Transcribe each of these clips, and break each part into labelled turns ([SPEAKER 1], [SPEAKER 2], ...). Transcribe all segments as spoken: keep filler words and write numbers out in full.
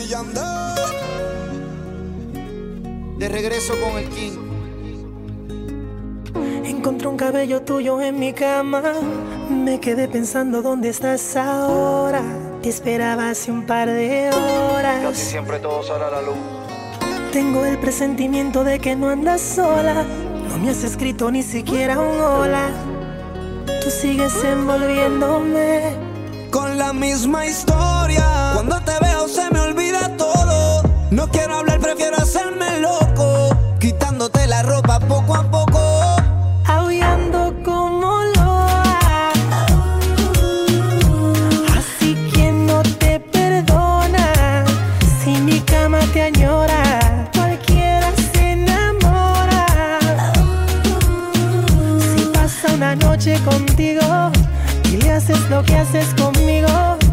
[SPEAKER 1] De regreso con el King.
[SPEAKER 2] Encontré un cabello tuyo en mi cama. Me quedé pensando dónde estás ahora. Te esperaba hace un par de horas.
[SPEAKER 1] Casi siempre todo sale a la luz.
[SPEAKER 2] Tengo el presentimiento de que no andas sola. No me has escrito ni siquiera un hola. Tú sigues envolviéndome
[SPEAKER 3] con la misma historia. Cuando te veo se me olvida todo. No quiero hablar, prefiero hacerme loco, quitándote la ropa poco a poco,
[SPEAKER 2] aullando como loa. Así que no te perdona. Si mi cama te añora, cualquiera se enamora. Si pasa una noche contigo y le haces lo que haces conmigo,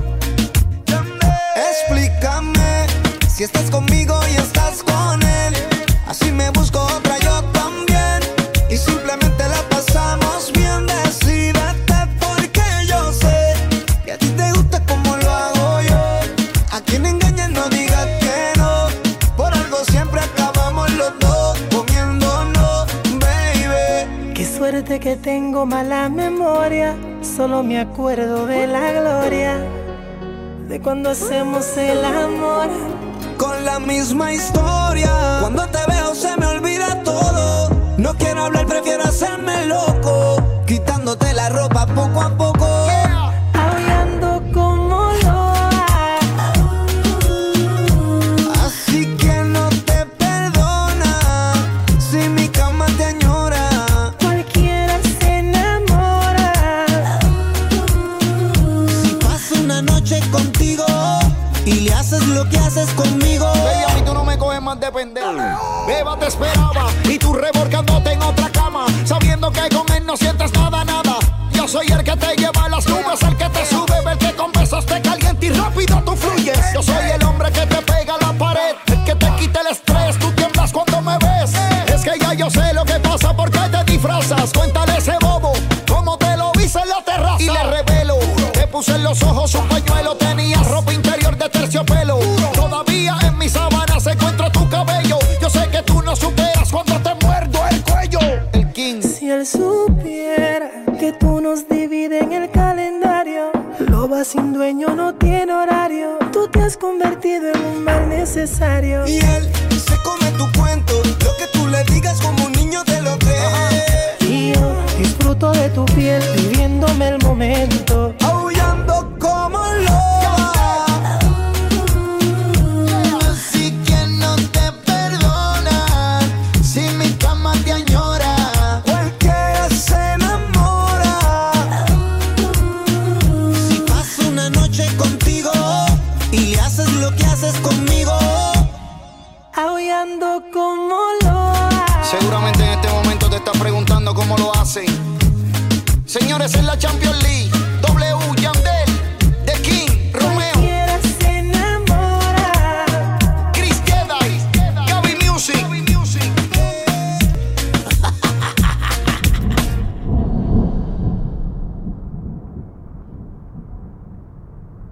[SPEAKER 3] explícame si estás conmigo y estás con él. Así me busco otra yo también y simplemente la pasamos bien. Decídete porque yo sé que a ti te gusta como lo hago yo. A quien engañas no digas que no. Por algo siempre acabamos los dos comiéndonos, baby.
[SPEAKER 2] Qué suerte que tengo mala memoria. Solo me acuerdo de la gloria de cuando hacemos el amor.
[SPEAKER 3] Con la misma historia. Cuando te veo se me olvida todo. No quiero hablar, prefiero hacerme loco, quitándote la ropa poco a poco,
[SPEAKER 2] aullando como loa.
[SPEAKER 3] Así que no te perdona. Si mi cama te añora,
[SPEAKER 2] cualquiera se enamora.
[SPEAKER 3] Si paso una noche contigo y le haces lo que haces conmigo,
[SPEAKER 1] baby, a mí tú no me coges más de pendejo. Beba te esperaba y tú revolcándote en otra cama, sabiendo que con él no sientes nada, nada. Yo soy el que te lleva a las nubes, el que te sube, el que con besos te calienta y rápido tú fluyes. Yo soy el hombre que te pega a la pared, el que te quita el estrés, tú tiemblas cuando me ves. Es que ya yo sé lo que pasa, porque te disfrazas. Cuéntale a ese bobo cómo te lo hice en la terraza y le revelo. Te puse en los ojos un pañuelo, tenías ropa interior de terciopelo. Todavía en mis sábanas encuentro tu cabello. Yo sé que tú no superas cuando te muerdo el cuello. El King.
[SPEAKER 2] Si él supiera que tú nos divides en el calendario, loba sin dueño no tiene horario. Tú te has convertido en un mal necesario.
[SPEAKER 3] Y él se come tu cuento, lo que tú le digas como un niño te lo cree.
[SPEAKER 2] Y yo disfruto de tu piel, viviéndome el momento,
[SPEAKER 3] aullando como loba. Así que no te perdona. Si mi cama te añora, cualquiera se enamora. Si paso una noche contigo y le haces lo que haces conmigo,
[SPEAKER 2] aullando como loa.
[SPEAKER 1] Seguramente en este momento te estás preguntando cómo lo hacen. Señores, en la Champions League